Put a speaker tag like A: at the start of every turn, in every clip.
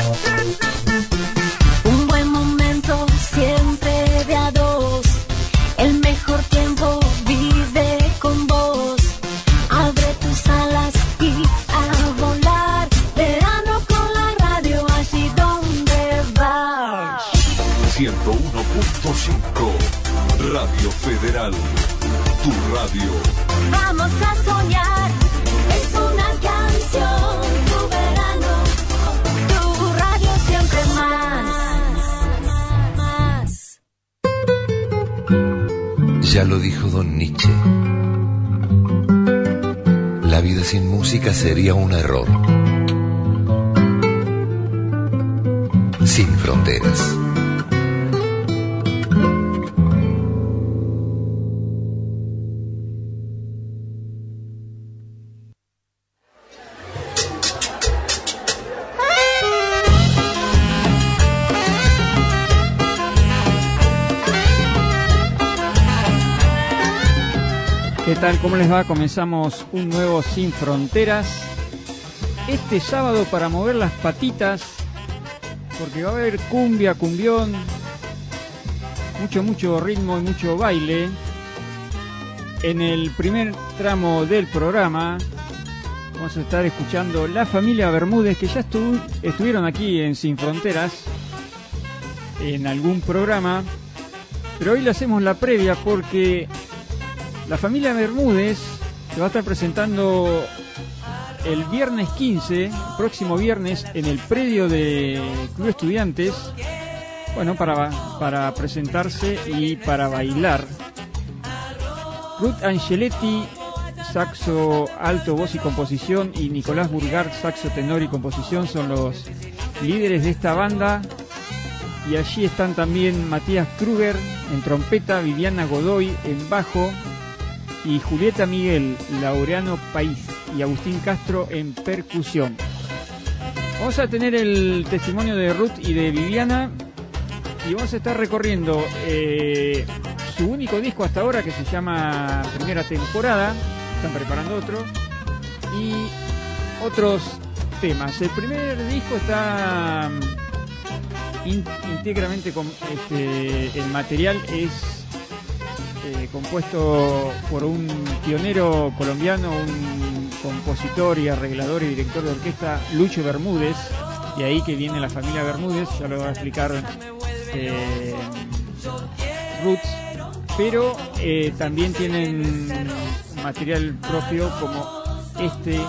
A: Un buen momento siempre de a dos. El mejor tiempo vive con vos. Abre tus alas y a volar. Verano con la radio, allí donde vas.
B: 101.5 Radio Federal, tu radio.
A: Vamos a soñar, es una canción. Tu verano, tu radio siempre más.
C: Ya lo dijo Don Nietzsche. La vida sin música sería un error. Sin fronteras.
D: ¿Qué tal? ¿Cómo les va? Comenzamos un nuevo Sin Fronteras. Este sábado para mover las patitas, porque va a haber cumbia, cumbión, mucho ritmo y mucho baile. En el primer tramo del programa vamos a estar escuchando La Familia Bermúdez, que ya estuvieron aquí en Sin Fronteras en algún programa, pero hoy le hacemos la previa porque La Familia Bermúdez se va a estar presentando el viernes 15, próximo viernes, en el predio de Club Estudiantes, bueno, para presentarse y para bailar. Ruth Angeletti, saxo alto, voz y composición, y Nicolás Burgard, saxo tenor y composición, son los líderes de esta banda. Y allí están también Matías Kruger en trompeta, Viviana Godoy en bajo, y Julieta Miguel, Laureano País y Agustín Castro en percusión. Vamos a tener el testimonio de Ruth y de Viviana y vamos a estar recorriendo su único disco hasta ahora, que se llama Primera Temporada. Están preparando otro y otros temas. El primer disco está íntegramente con el material es compuesto por un pionero colombiano, un compositor y arreglador y director de orquesta, Lucho Bermúdez, de ahí que viene La Familia Bermúdez, ya lo va a explicar Roots, pero también tienen material propio como este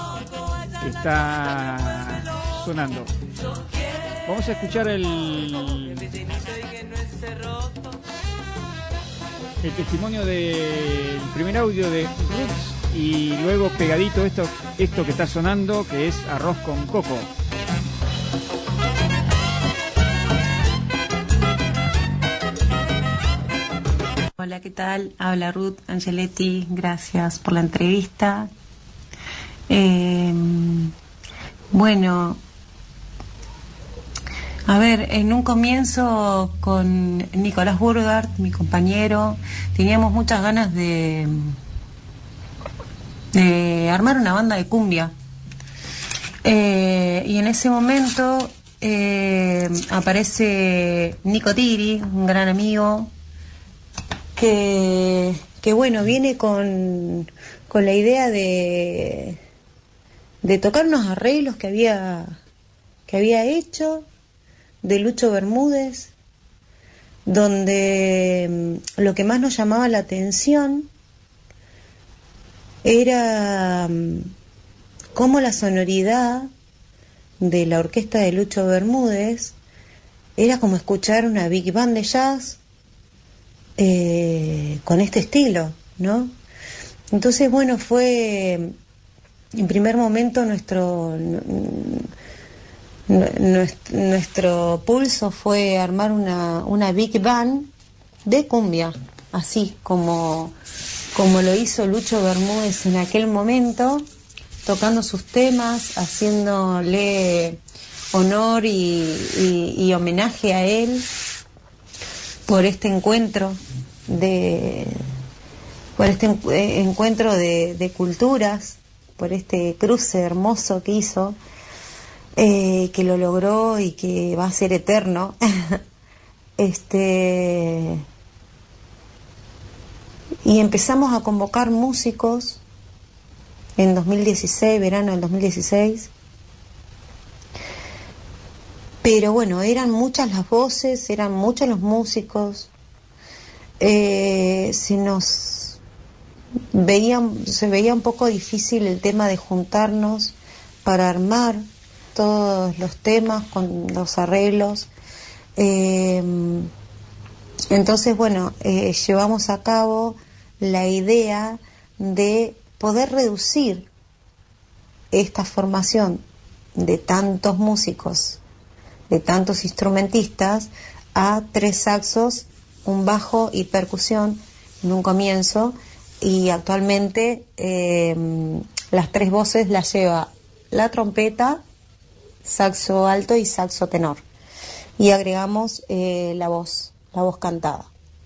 D: está sonando. Vamos a escuchar el testimonio del primer audio de Roots y luego pegadito esto que está sonando, que es Arroz con Coco.
E: Hola, ¿qué tal? Habla Ruth Angeletti, gracias por la entrevista. Bueno, a ver, en un comienzo con Nicolás Burgard, mi compañero, teníamos muchas ganas de armar una banda de cumbia. Y en ese momento aparece Nico Tiri, un gran amigo, que bueno, viene con la idea de tocar unos arreglos que había hecho de Lucho Bermúdez, donde lo que más nos llamaba la atención era cómo la sonoridad de la orquesta de Lucho Bermúdez era como escuchar una big band de jazz con este estilo, ¿no? Entonces, bueno, fue en primer momento nuestro pulso fue armar una big band de cumbia, así como lo hizo Lucho Bermúdez en aquel momento, tocando sus temas, haciéndole honor y homenaje a él por este encuentro de culturas, por este cruce hermoso que hizo. que lo logró y que va a ser eterno. Y empezamos a convocar músicos en 2016, verano del 2016. Pero bueno, eran muchas las voces, eran muchos los músicos. Se veía un poco difícil el tema de juntarnos para armar todos los temas con los arreglos. Entonces, bueno, llevamos a cabo la idea de poder reducir esta formación de tantos músicos, de tantos instrumentistas, a 3 saxos, un bajo y percusión en un comienzo, y actualmente las 3 voces las lleva la trompeta, saxo alto y saxo tenor, y agregamos la voz cantada.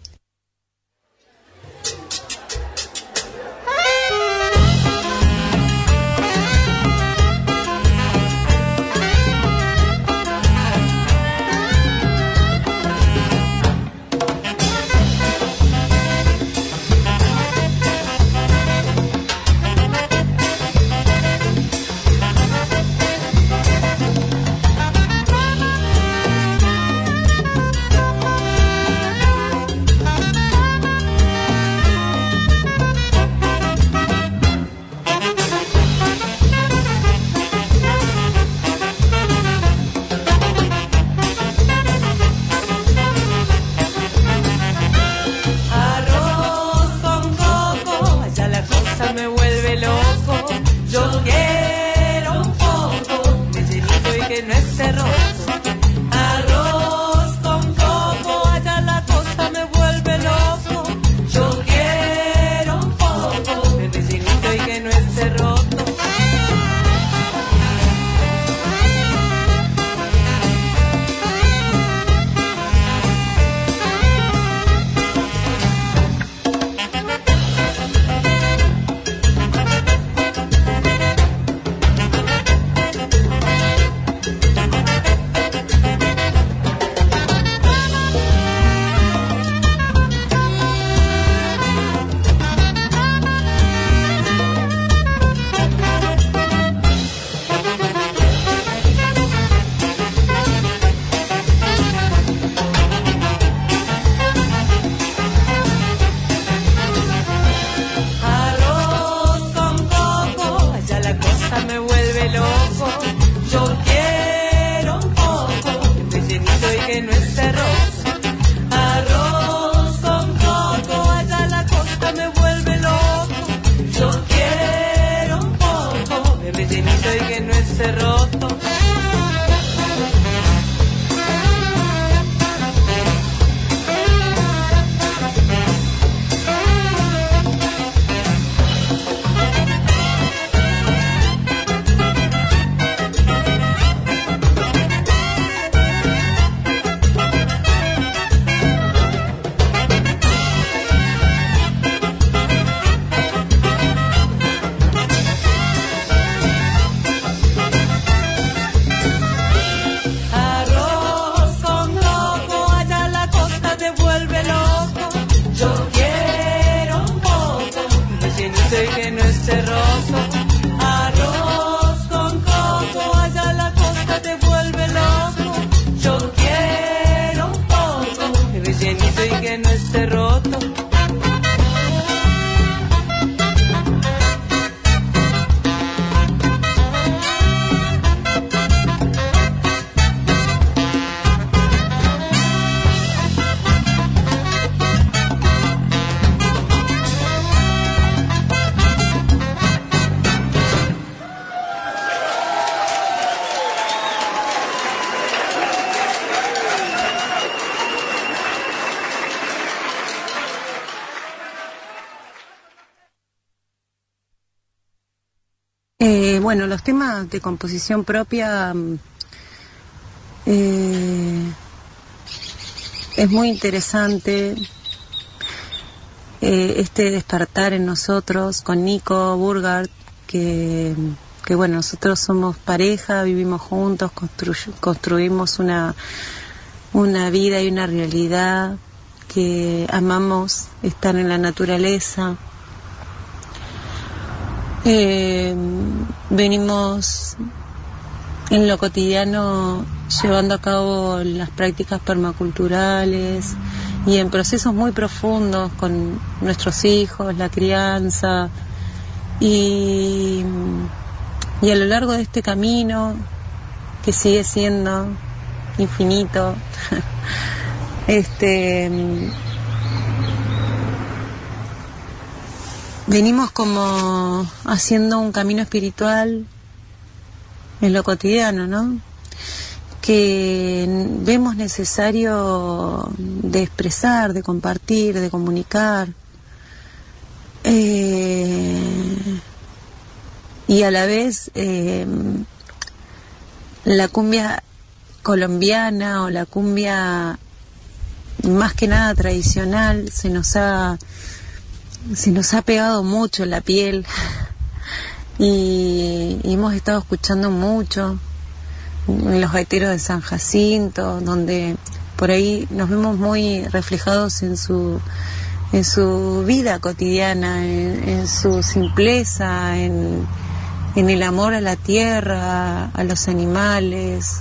E: Bueno, los temas de composición propia es muy interesante este despertar en nosotros con Nico Burgard, que bueno, nosotros somos pareja, vivimos juntos, construimos una vida y una realidad, que amamos estar en la naturaleza. Venimos en lo cotidiano llevando a cabo las prácticas permaculturales y en procesos muy profundos con nuestros hijos, la crianza, y a lo largo de este camino, que sigue siendo infinito, venimos como haciendo un camino espiritual en lo cotidiano, ¿no? Que vemos necesario de expresar, de compartir, de comunicar, y a la vez la cumbia colombiana o la cumbia más que nada tradicional se nos ha pegado mucho en la piel y hemos estado escuchando mucho en los gaiteros de San Jacinto, donde por ahí nos vemos muy reflejados en su vida cotidiana, en su simpleza, en el amor a la tierra, a los animales,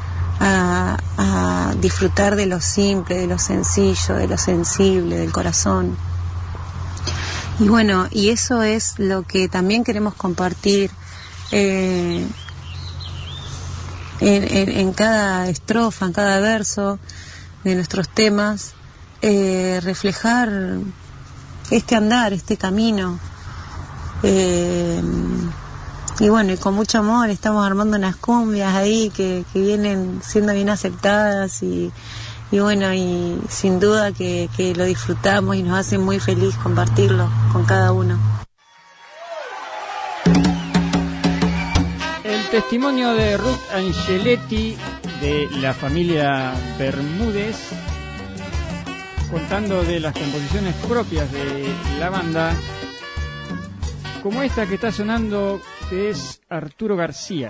E: a disfrutar de lo simple, de lo sencillo, de lo sensible, del corazón. Y bueno, y eso es lo que también queremos compartir en cada estrofa, en cada verso de nuestros temas, reflejar este andar, este camino. Y bueno, y con mucho amor estamos armando unas cumbias ahí que vienen siendo bien aceptadas y bueno, y sin duda que lo disfrutamos y nos hace muy feliz compartirlo con cada uno.
D: El testimonio de Ruth Angeletti, de la familia Bermúdez, contando de las composiciones propias de la banda, como esta que está sonando, que es Arturo García.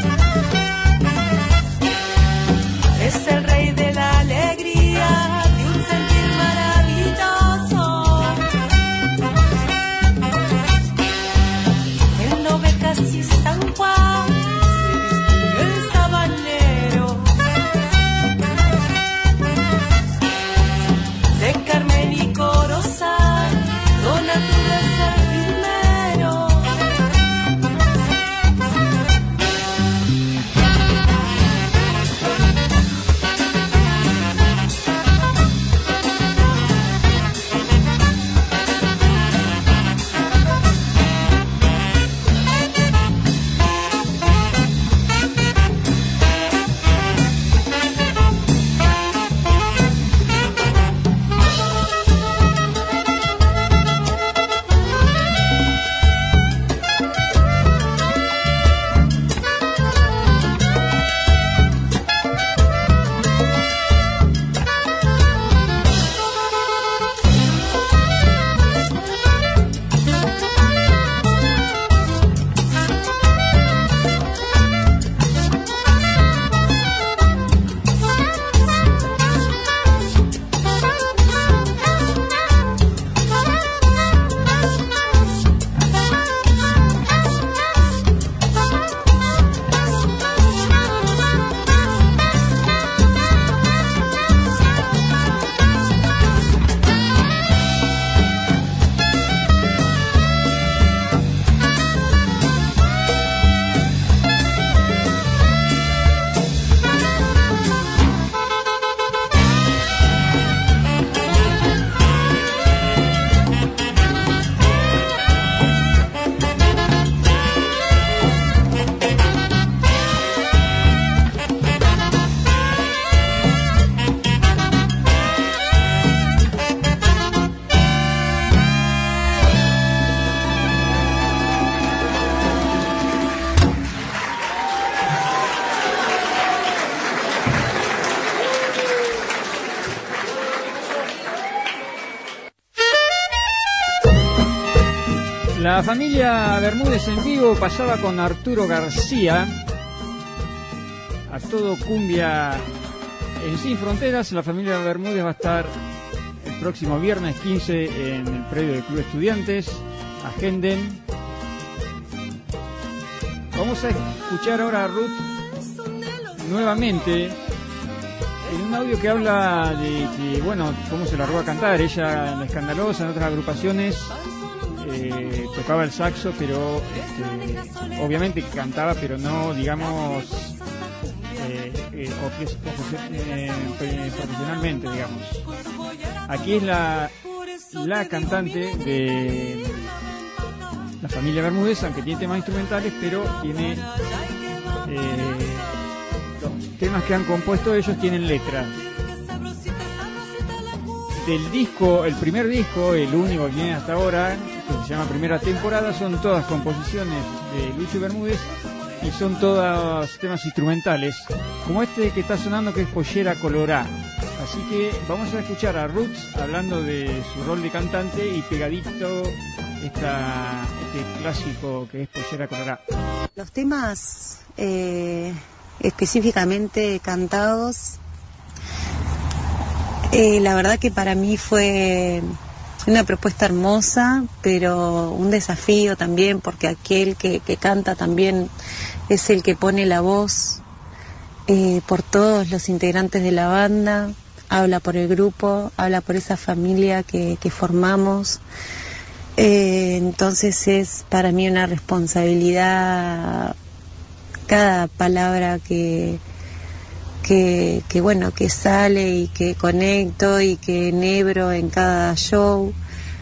F: Es el rey de la alegría, de un
D: La familia Bermúdez en vivo pasaba con Arturo García. A todo cumbia en Sin Fronteras. La familia Bermúdez va a estar el próximo viernes 15 en el predio del Club Estudiantes. Agenden. Vamos a escuchar ahora a Ruth nuevamente en un audio que habla de que, bueno, cómo se largó a cantar. Ella en La Escandalosa, en otras agrupaciones, tocaba el saxo, pero obviamente cantaba, pero no, digamos, profesionalmente, digamos. Aquí es la cantante de la familia Bermúdez, aunque tiene temas instrumentales, pero tiene los temas que han compuesto ellos tienen letra. Del disco, el primer disco, el único que tiene hasta ahora, que se llama Primera Temporada, son todas composiciones de Lucho Bermúdez y son todos temas instrumentales, como este que está sonando, que es Pollera Colorá. Así que vamos a escuchar a Ruth hablando de su rol de cantante y pegadito este clásico que es Pollera Colorá.
E: Los temas específicamente cantados, la verdad que para mí fue una propuesta hermosa, pero un desafío también, porque aquel que canta también es el que pone la voz por todos los integrantes de la banda, habla por el grupo, habla por esa familia que formamos. Entonces es para mí una responsabilidad cada palabra que bueno, que sale y que conecto y que enhebro en cada show.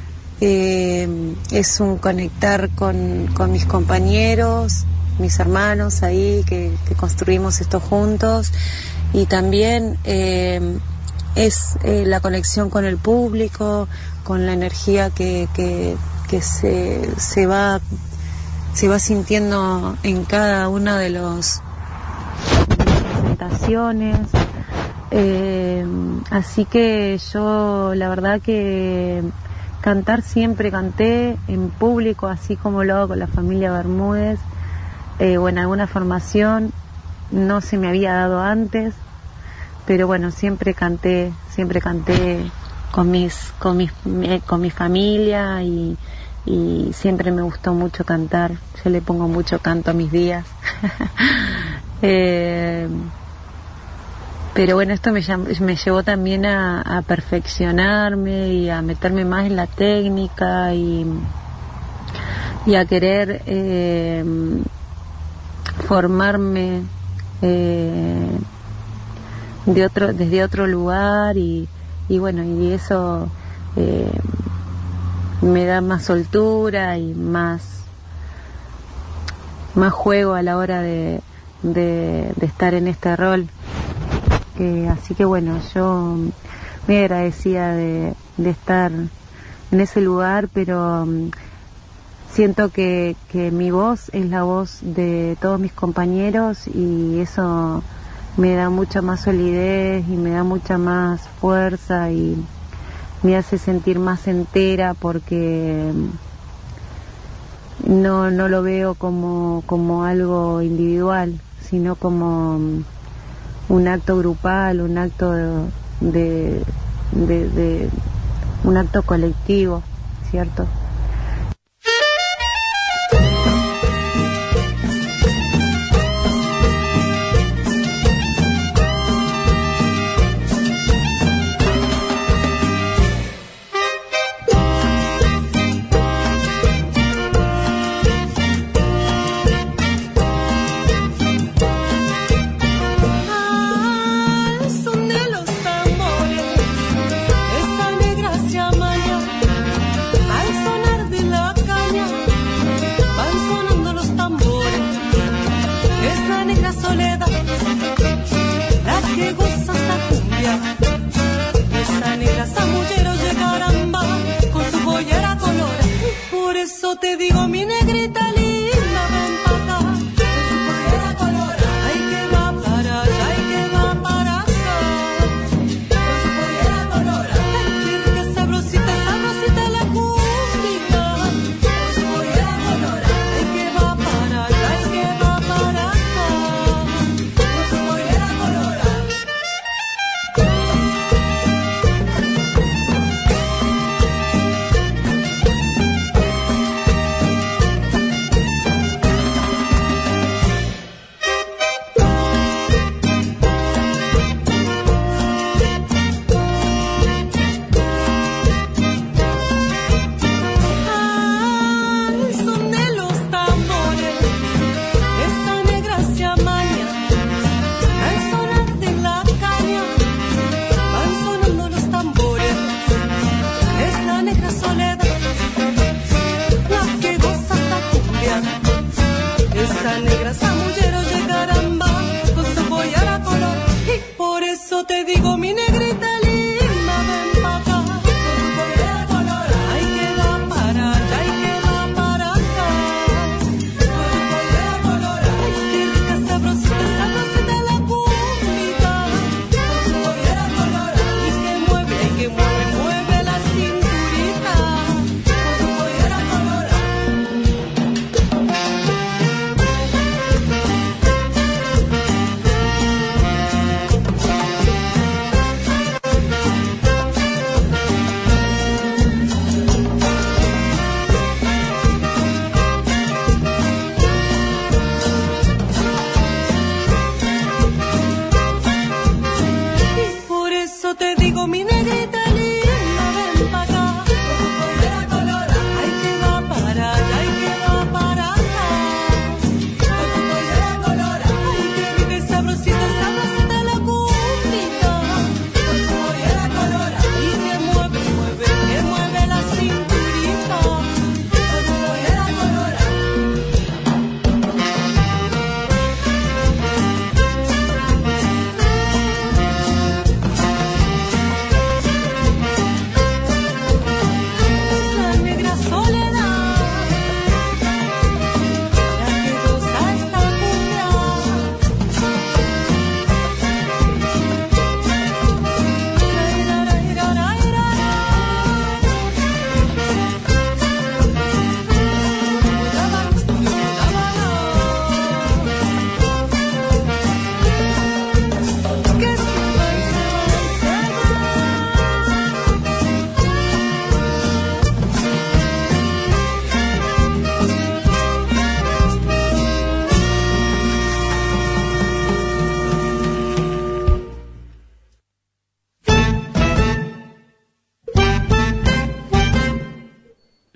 E: Es un conectar con mis compañeros, mis hermanos ahí, que construimos esto juntos, y también es la conexión con el público, con la energía que se va sintiendo en cada una de las presentaciones. Así que yo la verdad que cantar siempre canté en público, así como lo hago con la familia Bermúdez, o en alguna formación. No se me había dado antes, pero bueno, siempre canté con mi familia, y siempre me gustó mucho cantar. Yo le pongo mucho canto a mis días. Pero bueno, esto me llevó también a perfeccionarme y a meterme más en la técnica y a querer formarme desde otro lugar, y bueno, y eso me da más soltura y más juego a la hora de estar en este rol. Así que bueno, yo me agradecía de estar en ese lugar, pero siento que mi voz es la voz de todos mis compañeros, y eso me da mucha más solidez y me da mucha más fuerza y me hace sentir más entera, porque no lo veo como algo individual, sino como un acto grupal, un acto de un acto colectivo, ¿cierto?
F: Te digo, mi negrita linda, ven pa' acá, con su pollera colorada, ay que va para allá, ay que va para acá, con su pollera colorada, ay que sabrosita, sabrosita la cumbia, con su pollera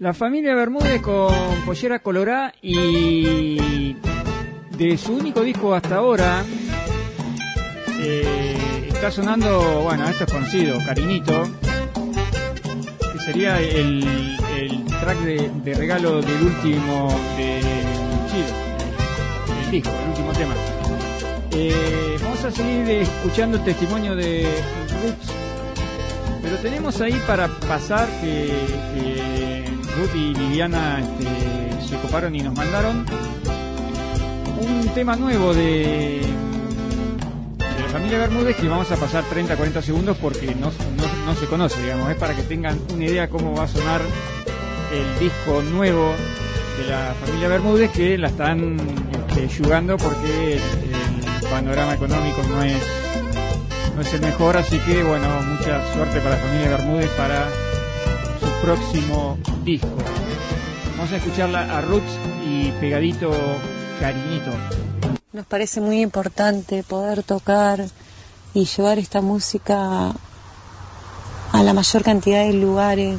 D: La familia Bermúdez con Pollera Colorá, y de su único disco hasta ahora está sonando, bueno, esto es conocido, Cariñito, que sería el track de regalo del último de Chido, el disco, el último tema. Vamos a seguir escuchando el testimonio de Roots, pero tenemos ahí para pasar que Ruth y Viviana se coparon y nos mandaron un tema nuevo de la familia Bermúdez, que vamos a pasar 30-40 segundos porque no se conoce, digamos. Es para que tengan una idea cómo va a sonar el disco nuevo de la familia Bermúdez, que la están yugando porque el panorama económico no es el mejor, así que bueno, mucha suerte para la familia Bermúdez para su próximo disco. Vamos a escucharla a Roots y pegadito Cariñito.
E: Nos parece muy importante poder tocar y llevar esta música a la mayor cantidad de lugares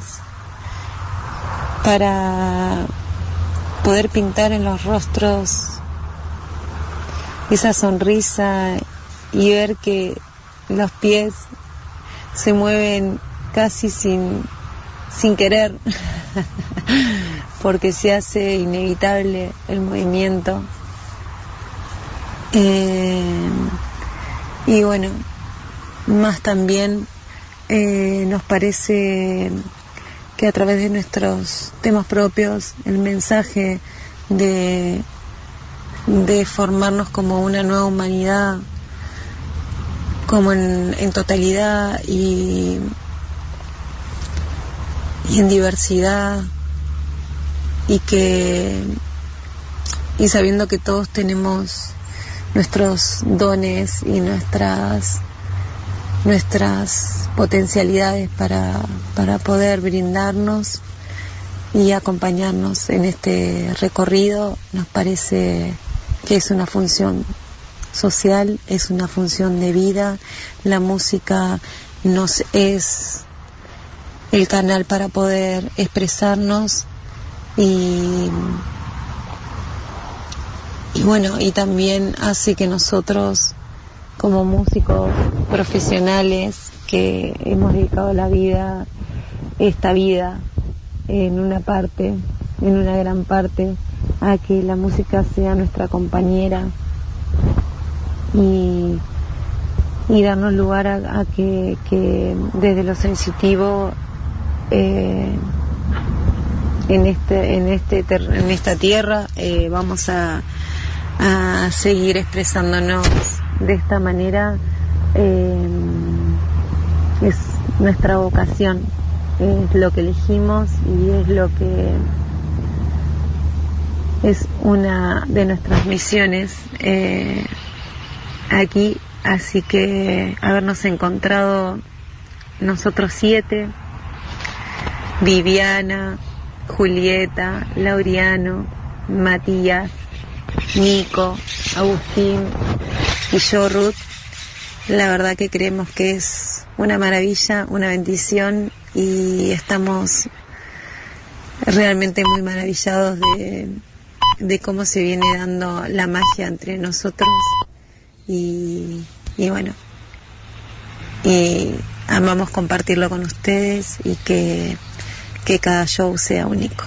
E: para poder pintar en los rostros esa sonrisa y ver que los pies se mueven casi sin querer porque se hace inevitable el movimiento. Y bueno, más también nos parece que a través de nuestros temas propios el mensaje de formarnos como una nueva humanidad, como en totalidad y en diversidad, y sabiendo que todos tenemos nuestros dones y nuestras potencialidades para poder brindarnos y acompañarnos en este recorrido. Nos parece que es una función social, es una función de vida. La música nos es el canal para poder expresarnos y bueno, y también hace que nosotros como músicos profesionales que hemos dedicado esta vida en una gran parte a que la música sea nuestra compañera y darnos lugar a que desde lo sensitivo en esta tierra vamos a seguir expresándonos de esta manera. Es nuestra vocación, es lo que elegimos y es lo que es una de nuestras misiones aquí, así que habernos encontrado nosotros 7, Viviana, Julieta, Laureano, Matías, Nico, Agustín y yo, Ruth, la verdad que creemos que es una maravilla, una bendición, y estamos realmente muy maravillados de cómo se viene dando la magia entre nosotros y bueno, y amamos compartirlo con ustedes y que cada show sea único.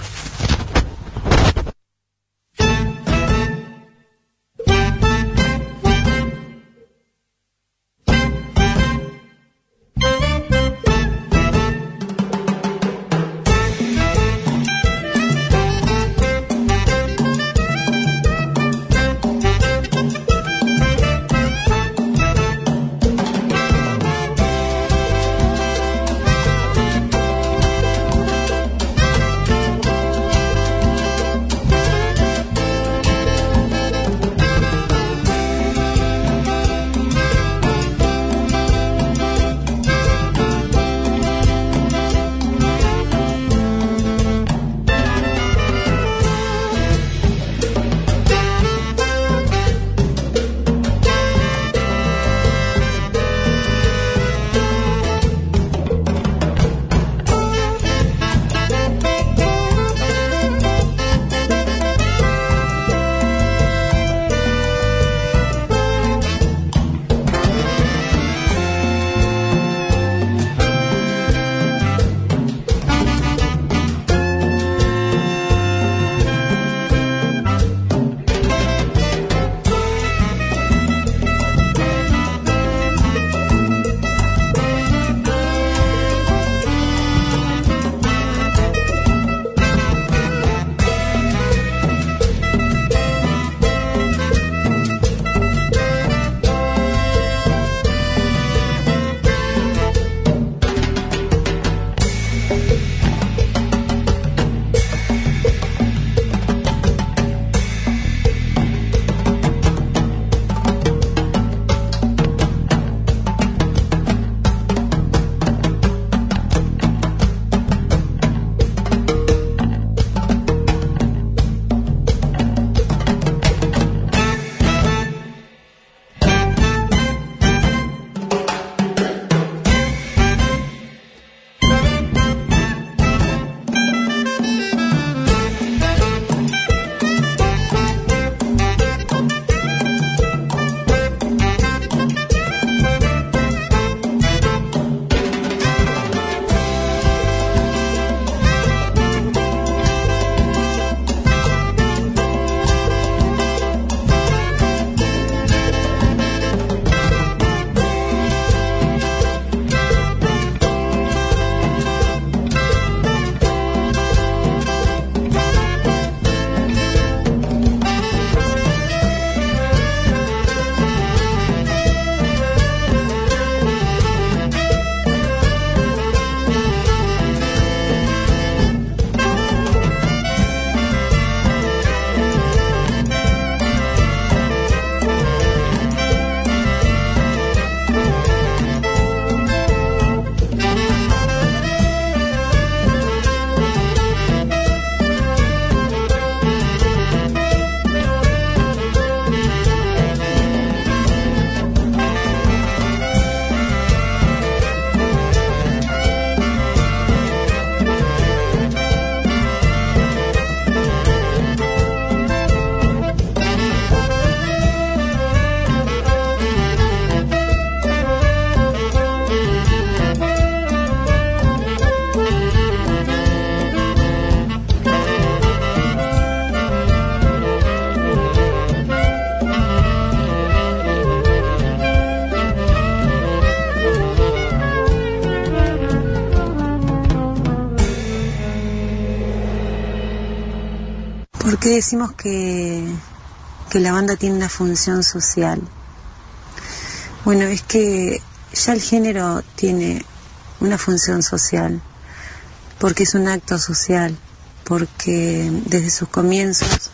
E: ¿Por qué decimos que la banda tiene una función social? Bueno, es que ya el género tiene una función social, porque es un acto social, porque desde sus comienzos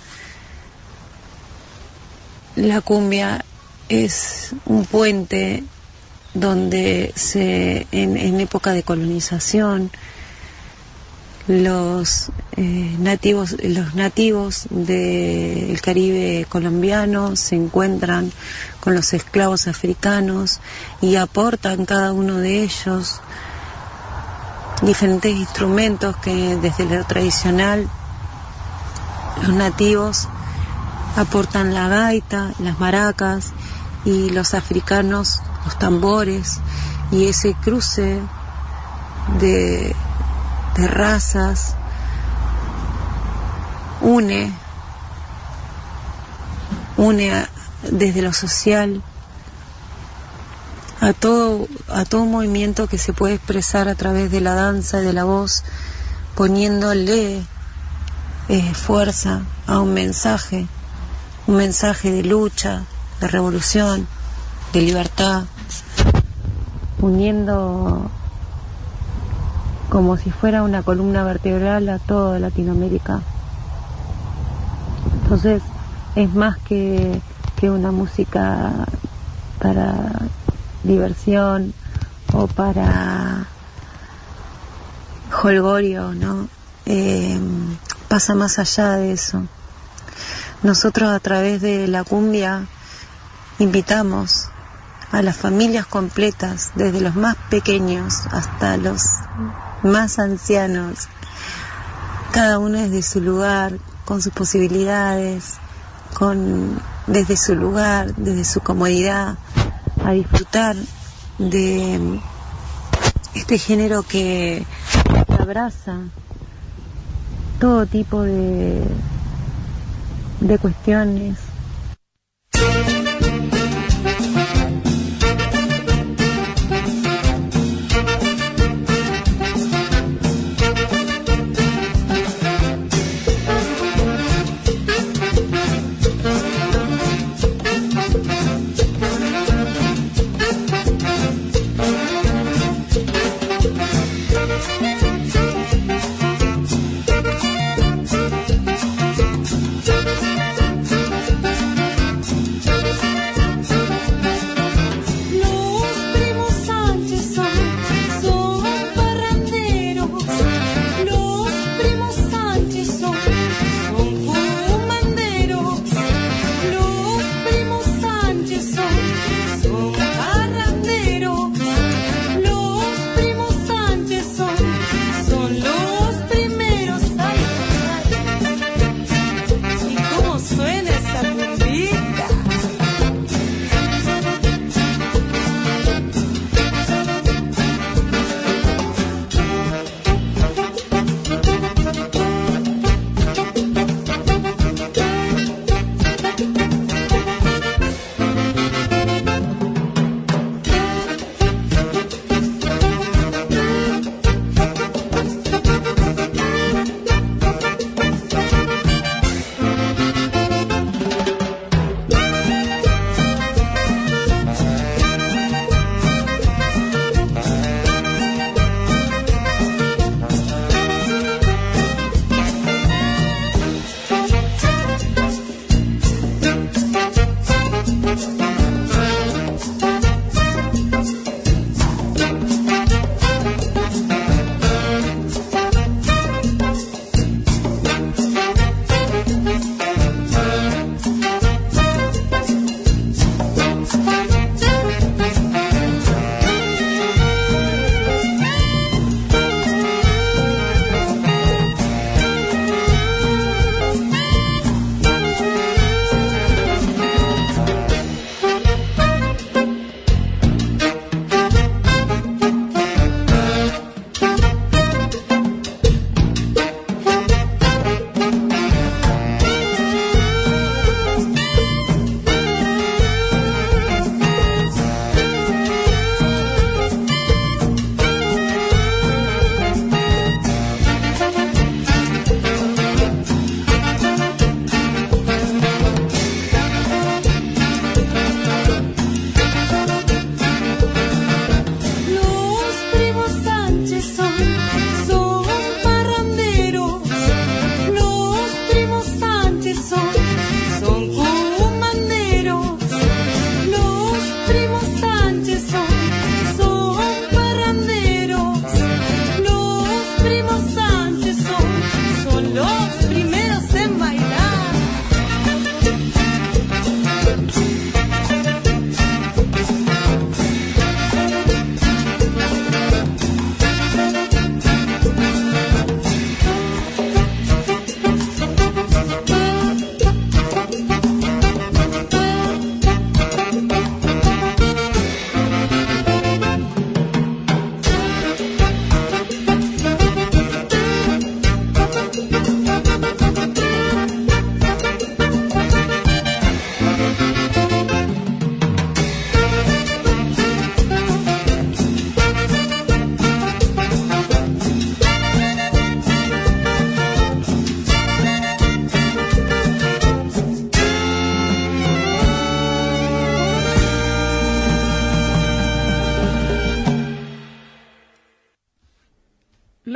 E: la cumbia es un puente donde en época de colonización los nativos del Caribe colombiano se encuentran con los esclavos africanos y aportan cada uno de ellos diferentes instrumentos que desde lo tradicional los nativos aportan la gaita, las maracas, y los africanos los tambores, y ese cruce de razas une desde lo social a todo movimiento que se puede expresar a través de la danza y de la voz, poniéndole fuerza a un mensaje de lucha, de revolución, de libertad, uniendo como si fuera una columna vertebral a toda Latinoamérica. Entonces es más que una música para diversión o para jolgorio, ¿no? Pasa más allá de eso. Nosotros a través de la cumbia invitamos a las familias completas, desde los más pequeños hasta los más ancianos, cada uno desde su lugar, con sus posibilidades, desde su lugar, desde su comodidad, a disfrutar de este género que abraza todo tipo de cuestiones.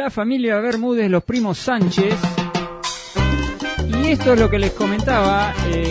D: la familia Bermúdez, los primos Sánchez. Y esto es lo que les comentaba,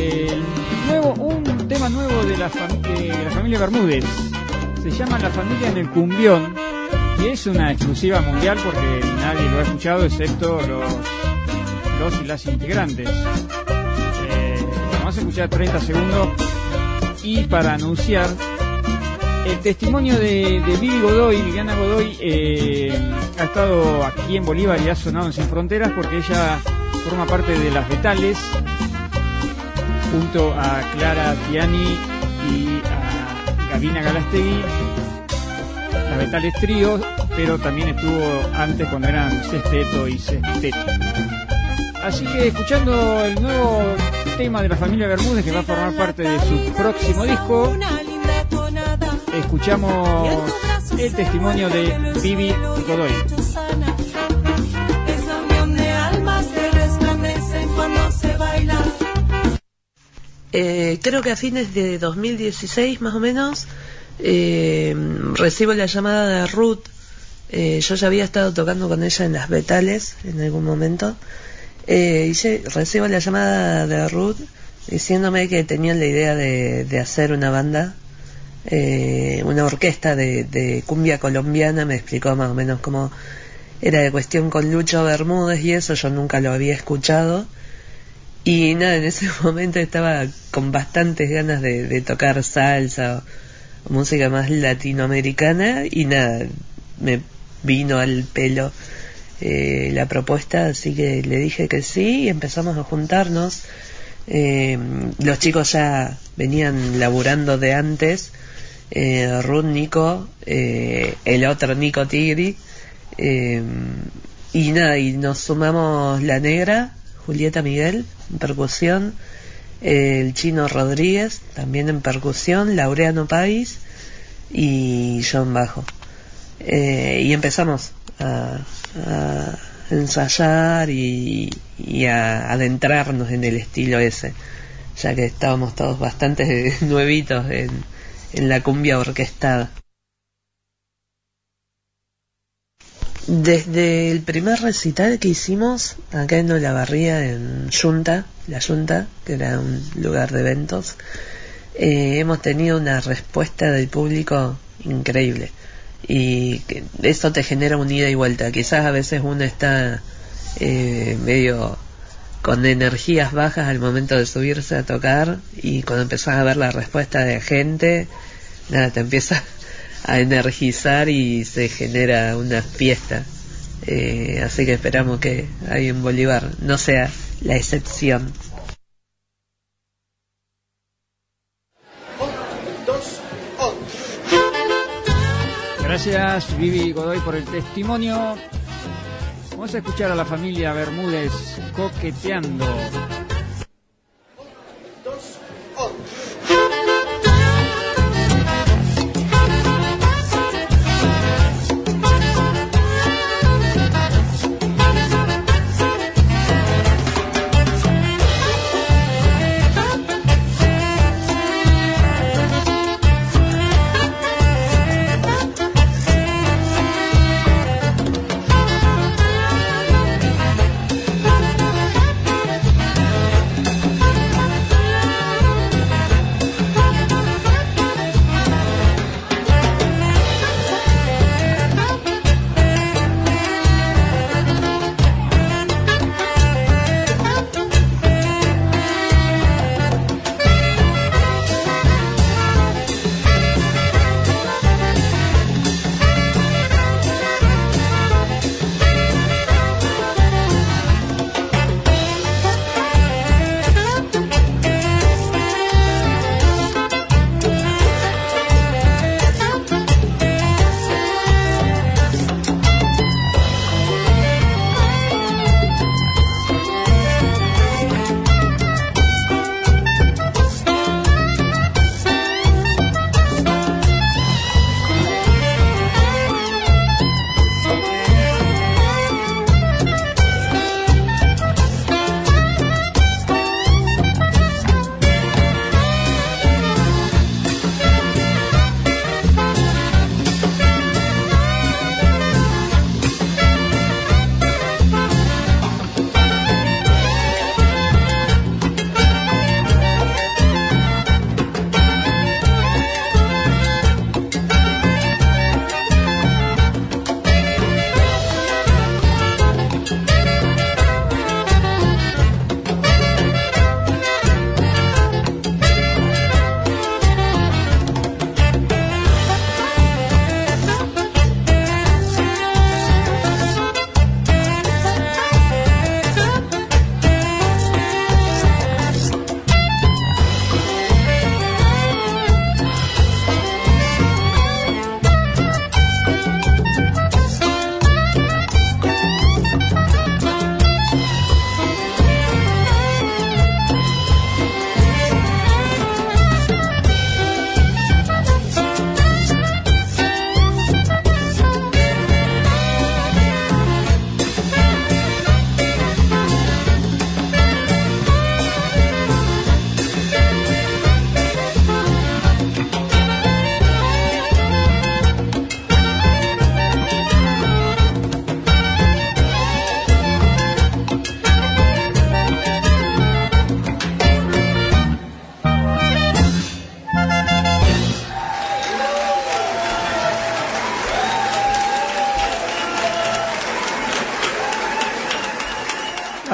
D: un tema nuevo de la familia Bermúdez. Se llama La Familia en el Cumbión y es una exclusiva mundial porque nadie lo ha escuchado excepto los y las integrantes. Vamos a escuchar 30 segundos y para anunciar el testimonio de Viviana Godoy, ha estado aquí en Bolívar y ha sonado en Sin Fronteras porque ella forma parte de Las Betales junto a Clara Tiani y a Gavina Galastegui. Las Betales Trío, pero también estuvo antes cuando eran Sexteto y Sexteto. Así que escuchando el nuevo tema de la familia Bermúdez que va a formar parte de su próximo disco, escuchamos el testimonio de Vivi Godoy.
G: Creo que a fines de 2016 más o menos recibo la llamada de Ruth. Yo ya había estado tocando con ella en Las Betales en algún momento, y recibo la llamada de Ruth diciéndome que tenían la idea de hacer una banda, una orquesta de cumbia colombiana. Me explicó más o menos cómo era de cuestión con Lucho Bermúdez y eso. Yo nunca lo había escuchado y nada, en ese momento estaba con bastantes ganas de tocar salsa o música más latinoamericana y nada, me vino al pelo la propuesta, así que le dije que sí y empezamos a juntarnos. Los chicos ya venían laburando de antes, Ruth, Nico, el otro Nico Tigri, y nada, y nos sumamos La Negra, Julieta Miguel en percusión, el Chino Rodríguez también en percusión, Laureano País y John bajo, y empezamos a ensayar y a adentrarnos en el estilo ese, ya que estábamos todos bastante nuevitos en la cumbia orquestada. Desde el primer recital que hicimos acá en Olavarría, en La Yunta, que era un lugar de eventos, hemos tenido una respuesta del público increíble y eso te genera un ida y vuelta. Quizás a veces uno está medio con energías bajas al momento de subirse a tocar y cuando empezás a ver la respuesta de gente, nada, te empieza a energizar y se genera una fiesta. Así que esperamos que ahí en Bolívar no sea la excepción.
D: Gracias Vivi Godoy por el testimonio. Vamos a escuchar a la familia Bermúdez Coqueteando.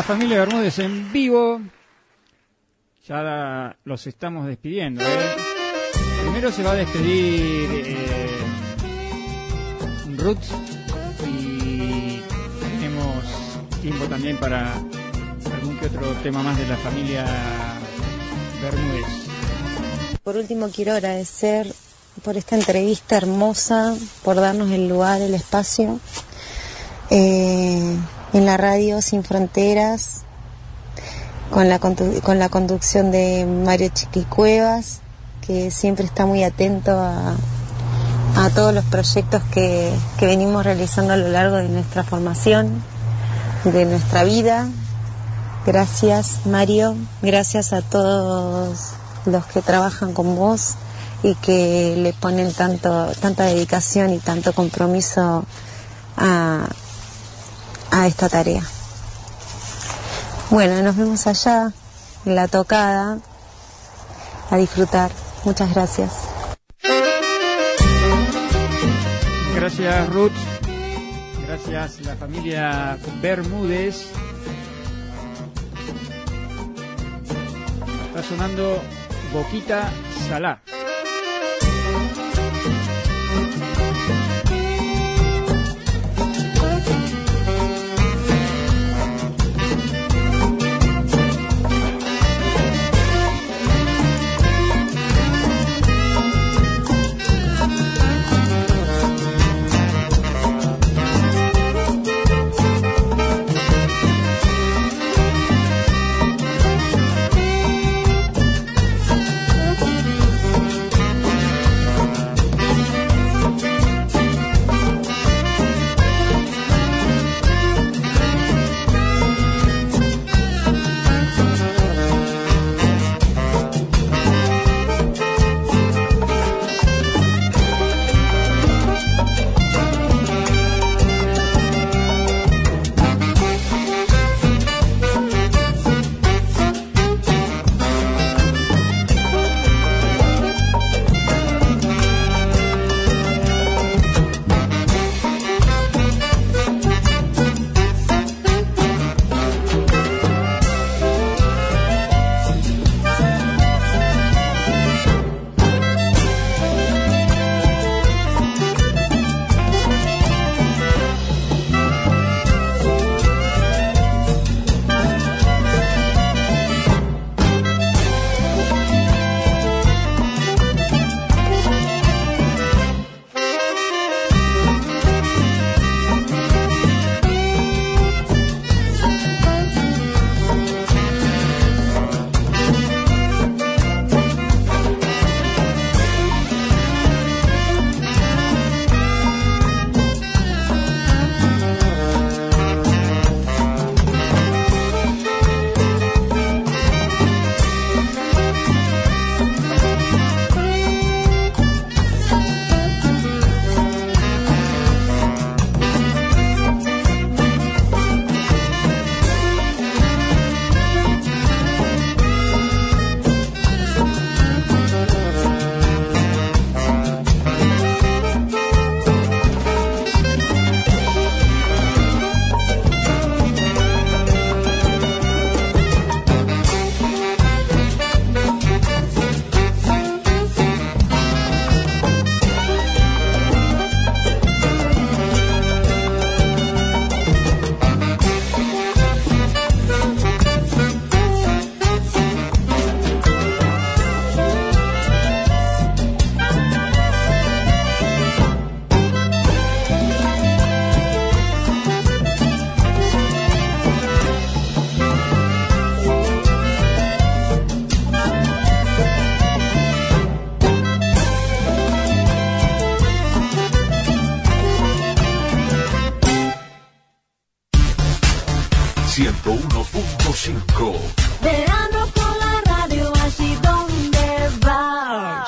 D: familia Bermúdez en vivo. Ya los estamos despidiendo. Primero se va a despedir Ruth y tenemos tiempo también para algún que otro tema más de la familia Bermúdez.
E: Por último, quiero agradecer por esta entrevista hermosa, por darnos el lugar, el espacio en la radio Sin Fronteras, con la conducción de Mario Chiquicuevas, que siempre está muy atento a todos los proyectos que venimos realizando a lo largo de nuestra formación, de nuestra vida. Gracias, Mario. Gracias a todos los que trabajan con vos y que le ponen tanta dedicación y tanto compromiso a esta tarea. Bueno, nos vemos allá en la tocada a disfrutar. Muchas gracias.
D: Gracias, Ruth. Gracias, la familia Bermúdez. Está sonando Boquita Salá.
A: Verano con la radio, allí donde vas.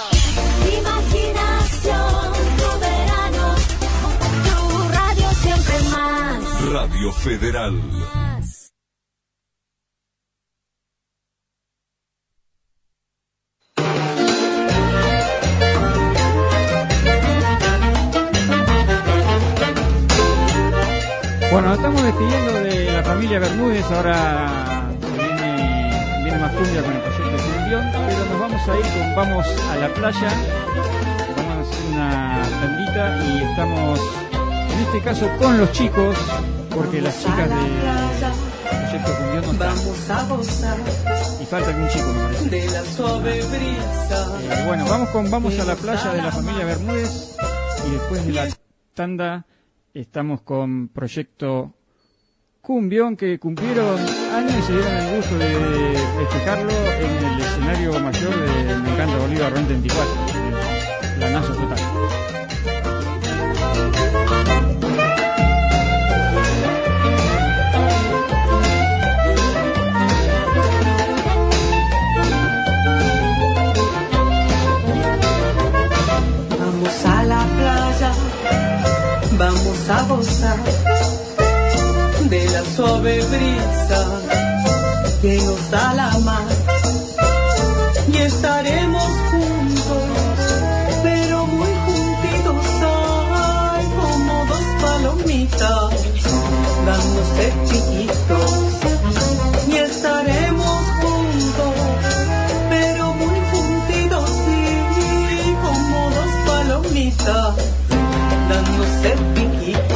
A: Imaginación, tu verano, tu radio siempre más.
B: Radio Federal.
D: Bueno, estamos despidiendo de la la familia Bermúdez, ahora viene más cumbia con el proyecto Cumbión, pero nos vamos a ir Vamos a la Playa, vamos a hacer una tandita y estamos en este caso con los chicos, porque las chicas del proyecto Cumbión no están. Y falta algún chico, me parece.
F: De la suave brisa.
D: Bueno, Vamos a la Playa de la familia Bermúdez y después de la tanda estamos con Proyecto Cumbión, que cumplieron años y se dieron el gusto de festejarlo en el escenario mayor de Me Encanta Bolívar 2024, la Nazo Total.
F: Vamos a la playa, vamos a gozar de la suave brisa que nos da la mar, y estaremos juntos, pero muy juntitos, ay, como dos palomitas dándose chiquitos, y estaremos juntos, pero muy juntitos, sí, como dos palomitas dándose piquitos.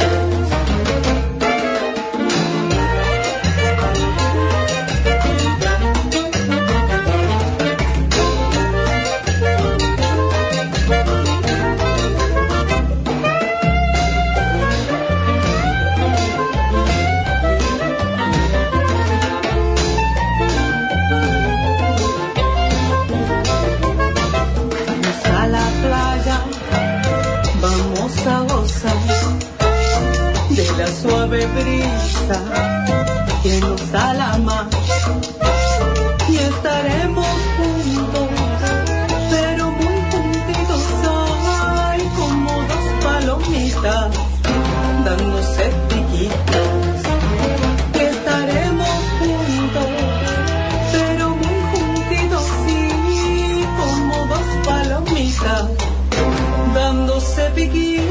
F: Suave brisa que nos da la mar, y estaremos juntos, pero muy juntitos, ay, como dos palomitas dándose piquitos. Y estaremos juntos, pero muy juntitos, sí, como dos palomitas dándose piquitos.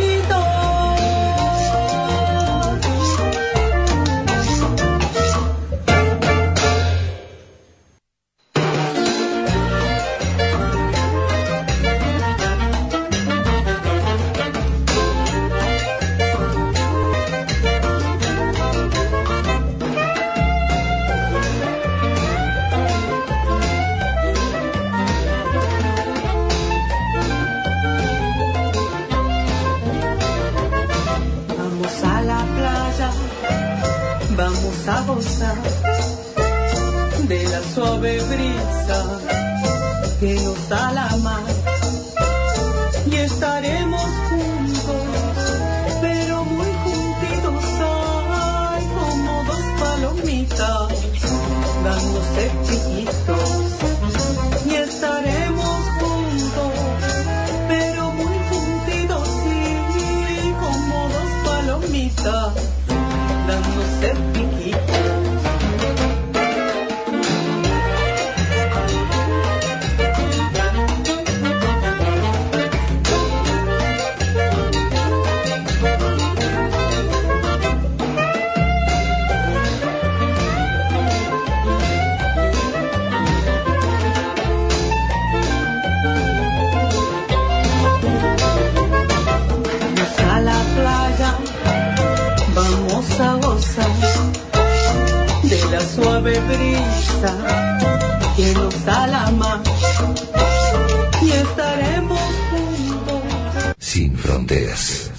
F: Vamos a gozar de la suave brisa que nos da la mar, y estaremos juntos, pero muy juntitos, ay, como dos palomitas dándose chiquitos, y estaremos juntos, pero muy juntitos, sí, como dos palomitas dándose piquitos. Vamos a la playa, vamos a gozar de la suave brisa que nos da la mar, y estaremos juntos.
C: Sin fronteras.